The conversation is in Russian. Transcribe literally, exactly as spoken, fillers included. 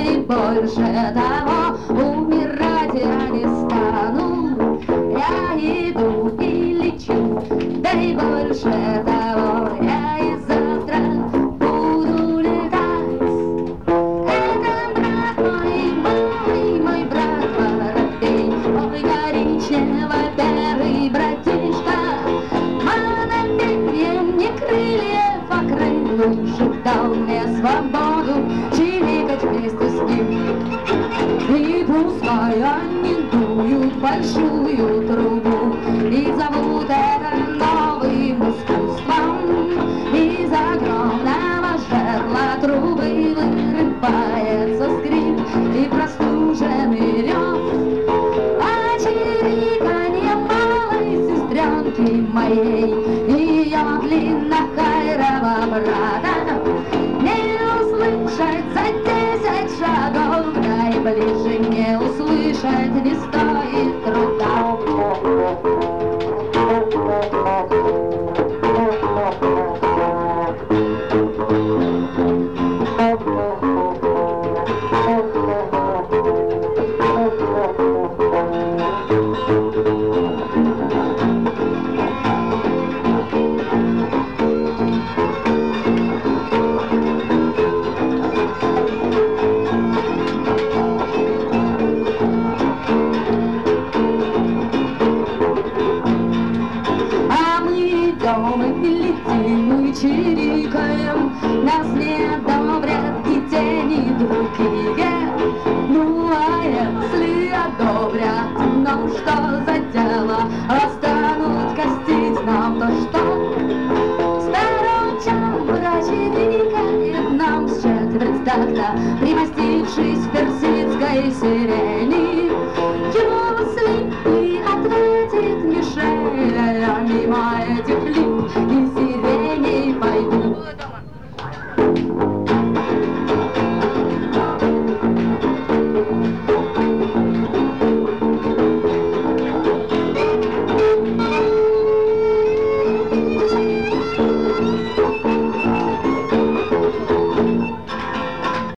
и больше того, умирать я не стану. Я иду и лечу, да и больше того, я и завтра буду летать. Это брат мой, мой, мой брат воробей, мой коричнево-белый братишка. Мана перьям не крыльев, а крылышек дал мне свободу чирикать вместе с ним. И пускай они дуют большую трубу и зовут это новым искусством. Из огромного жерла трубы вырывается скрип и простуженный рев. А чириканье малой сестренки моей и ее длиннохайрого брата не услышать за десять шагов, да и ближе не услышать не стоит труда. Мы летим, мы чирикаем, нас не одобрят и те, и другие. Ну а если одобрят, ну что за дело, а станут костить нам, то что? Старом прочирикает нам с четверть такта, примостившись в персидской сирени. Если и ответит Мишель, я мимо этих лип и сиреней пойду.